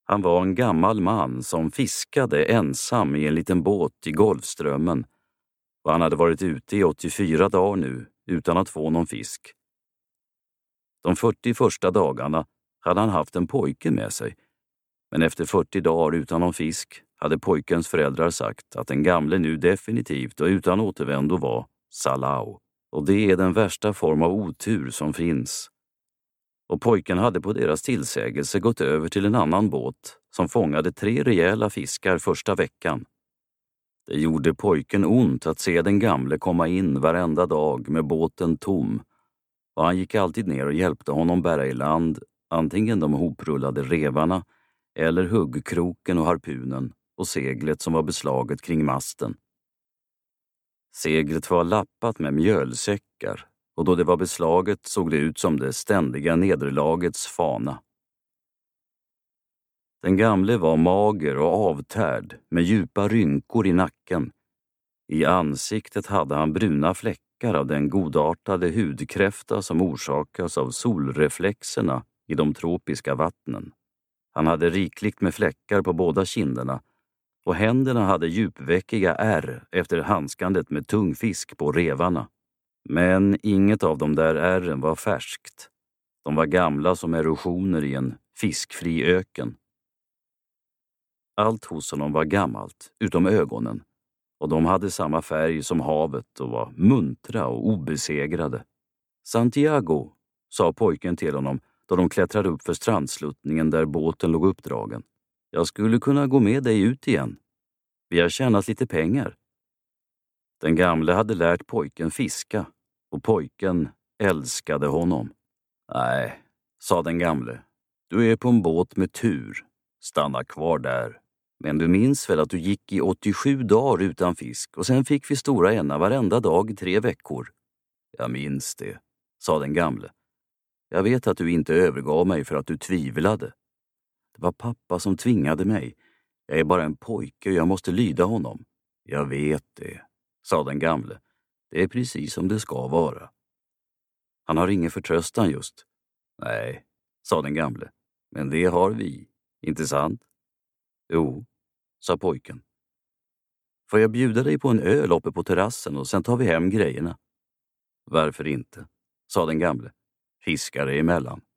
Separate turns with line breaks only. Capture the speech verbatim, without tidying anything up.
Han var en gammal man som fiskade ensam i en liten båt i Golfströmmen, och han hade varit ute i åttiofyra dagar nu utan att få någon fisk. De fyrtio första dagarna hade han haft en pojke med sig, men efter fyrtio dagar utan någon fisk hade pojkens föräldrar sagt att den gamle nu definitivt och utan återvändo var Salau, och det är den värsta form av otur som finns. Och pojken hade på deras tillsägelse gått över till en annan båt som fångade tre rejäla fiskar första veckan. Det gjorde pojken ont att se den gamle komma in varenda dag med båten tom, och han gick alltid ner och hjälpte honom bära i land antingen de hoprullade revarna eller huggkroken och harpunen och seglet som var beslaget kring masten. Seglet var lappat med mjölsäckar, och då det var beslaget såg det ut som det ständiga nederlagets fana. Den gamle var mager och avtärd med djupa rynkor i nacken. I ansiktet hade han bruna fläckar av den godartade hudkräfta som orsakas av solreflexerna i de tropiska vattnen. Han hade rikligt med fläckar på båda kinderna, och händerna hade djupväckiga ärr efter handskandet med tung fisk på revarna. Men inget av de där ärren var färskt. De var gamla som erosioner i en fiskfri öken. Allt hos honom var gammalt, utom ögonen, och de hade samma färg som havet och var muntra och obesegrade. Santiago, sa pojken till honom då de klättrade upp för strandsluttningen där båten låg uppdragen. Jag skulle kunna gå med dig ut igen. Vi har tjänat lite pengar. Den gamle hade lärt pojken fiska, och pojken älskade honom. Nej, sa den gamle. Du är på en båt med tur. Stanna kvar där. Men du minns väl att du gick i åttiosju dagar utan fisk, och sen fick vi stora ena varenda dag i tre veckor. Jag minns det, sa den gamle. Jag vet att du inte övergav mig för att du tvivlade. Det var pappa som tvingade mig. Jag är bara en pojke och jag måste lyda honom. Jag vet det, sa den gamle. Det är precis som det ska vara. Han har ingen förtröstan just. Nej, sa den gamle. Men det har vi, inte sant? Jo, sa pojken. Får jag bjuda dig på en öl uppe på terrassen och sen tar vi hem grejerna? Varför inte, sa den gamle. Fiskare emellan.